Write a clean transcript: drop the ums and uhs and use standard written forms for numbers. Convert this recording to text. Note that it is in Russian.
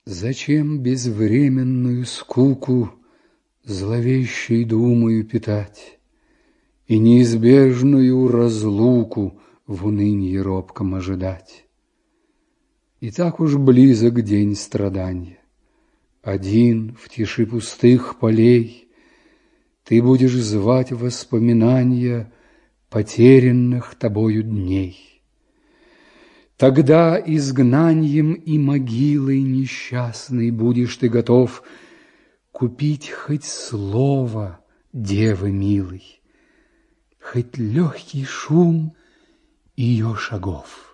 Зачем безвременную скуку зловещей думою питать и неизбежную разлуку в уныньи робком ожидать? И так уж близок день страданья. Один в тиши пустых полей ты будешь звать воспоминанья потерянных тобою дней. Тогда изгнаньем и могилой несчастной будешь ты готов купить хоть слово девы милой, хоть легкий шум ее шагов.